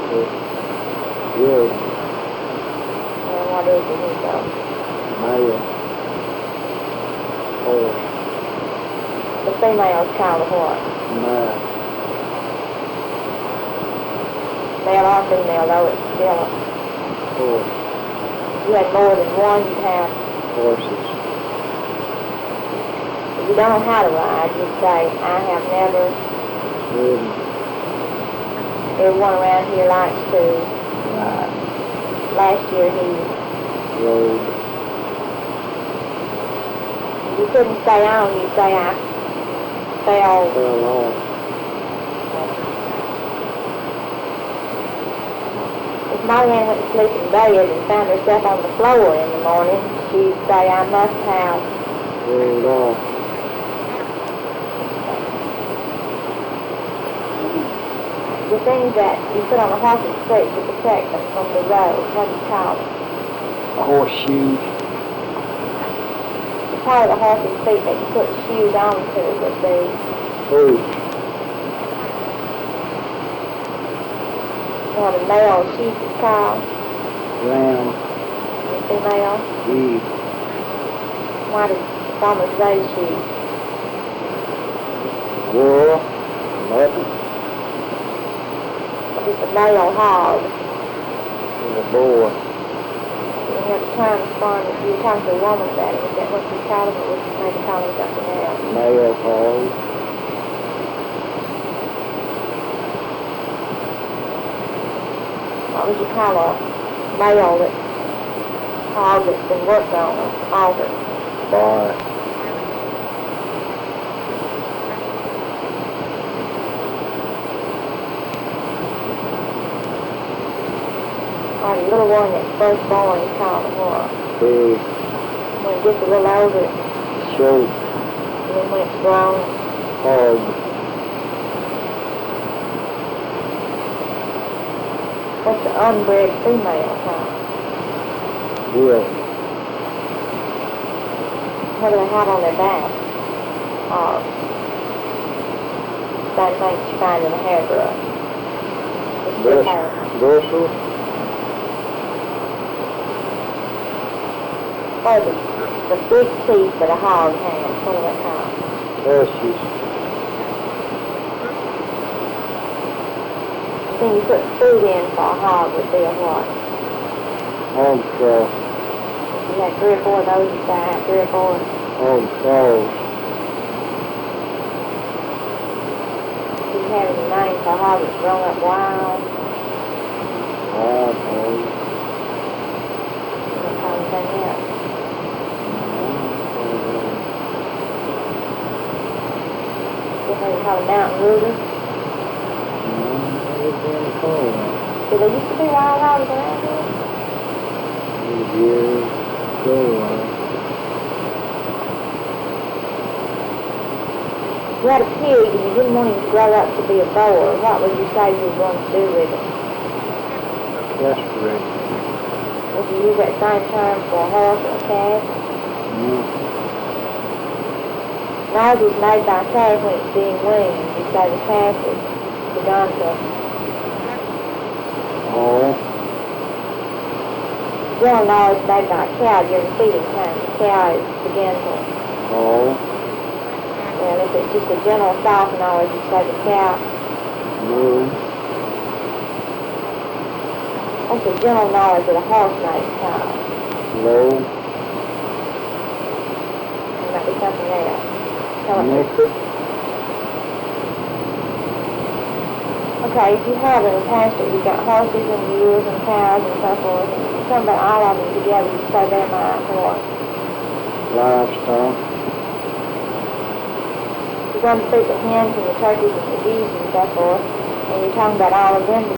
Yes. And what is it, Nico? Male. Horse. The female's called a what? Mare. Male or female, though, it's still a... Horse. If you had more than one, you'd have... Horses. If you don't know how to ride, you'd say, I have never... Ridden. Everyone around here likes to. Ride. Last year he... Rode. You couldn't stay on, you'd say, I fell. Fell off. If Marianne went to sleep in bed and found herself on the floor in the morning, she'd say, I must have... Rolled off. The things that you put on a horse's feet to protect them from the road, what do you call them? A horseshoe. The part of the horse's feet that you put shoes onto would be... Boot. What a male sheep is called, Ram. and a female. Eve. Why did farmers raise sheep? Wool. Mutton. It's a male hog. And a boy. You have to try and farm if you were talking to a woman about it. Is that what you call them, or would you maybe call them something else? Male hog. What would you call a male hog that's been worked on or altered? Bar. Or the little one that's first born is called a what? Big. When it gets a little older, Short. and then when it's grown, Hog. what's the unbred female called? Will. What do they have on their back? Or same thing that you find in a hairbrush. It's just hair. Bristle. Or the big teeth that a hog has, what do they call? Tushes. The thing you put food in for a hog would be a what? Hog trough. If you had 3 or 4 of those, you'd say I have 3 or 4. Hog claws. Do you have any name for a hog that's grown up wild? Wild hog. You don't call anything else. You know you call a mountain ruder? So there used to be wild hogs around here? Yeah. Go on. If you had a pig and you didn't want him to grow up to be a boar, what would you say you were going to do with him? Castrate. Would you use that same term for a horse or a calf? Ours is made by a calf when it's being weaned. You say the calf has begun to... Oh. General knowledge made by a cow during feeding time. The cow is begin to... Oh. Well, if it's just a general soft knowledge, you say the cow... No. That's the general knowledge that a horse makes called. Low. It might be something else. Tell me. Naked. Okay, if you have in a pasture, you've got horses and mules and cows and so forth, and you come about all of them together, you say they're my what? Livestock. You're going to feed the hens and the turkeys and the geese and so forth, and you're talking about all of them